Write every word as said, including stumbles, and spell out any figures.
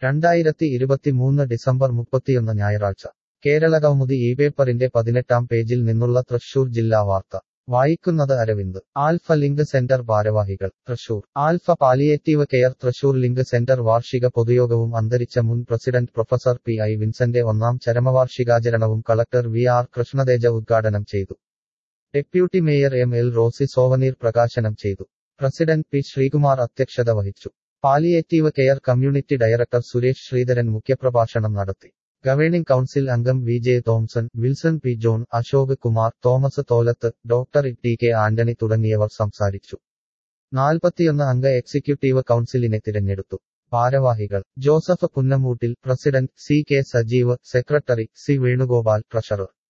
രണ്ടായിരത്തി ഇരുപത്തിമൂന്ന് ഡിസംബർ മുപ്പത്തിയൊന്ന് ഞായറാഴ്ച കേരളകൗമുദി ഈ പേപ്പറിന്റെ പതിനെട്ടാം പേജിൽ നിന്നുള്ള തൃശൂർ ജില്ലാ വാർത്ത വായിക്കുന്നത് അരവിന്ദ്. ആൽഫ ലിങ്ക് സെന്റർ ഭാരവാഹികൾ Thrissur. Alpha palliative care Thrissur link centre വാർഷിക പൊതുയോഗവും അന്തരിച്ച മുൻ പ്രസിഡന്റ് പ്രൊഫസർ പി ഐ വിൻസന്റെ ഒന്നാം ചരമവാർഷികാചരണവും കളക്ടർ വി ആർ കൃഷ്ണതേജ ഉദ്ഘാടനം ചെയ്തു. Deputy mayor M L Rosy souvenir പ്രകാശനം ചെയ്തു. പ്രസിഡന്റ് പി ശ്രീകുമാർ അധ്യക്ഷത വഹിച്ചു. Palliative care community director Suresh Sreedharan മുഖ്യപ്രഭാഷണം നടത്തി. ഗവേണിംഗ് കൗൺസിൽ അംഗം V J Thomson, Wilson P John, Ashok Kumar, Thomas Tholath, doctor T K Antony തുടങ്ങിയവർ സംസാരിച്ചു. നാൽപ്പത്തിയൊന്ന് അംഗ എക്സിക്യൂട്ടീവ് കൗൺസിലിനെ തിരഞ്ഞെടുത്തു. ഭാരവാഹികൾ: Joseph Punnamoottil, president C K Sajeev, secretary C Venugopal, treasurer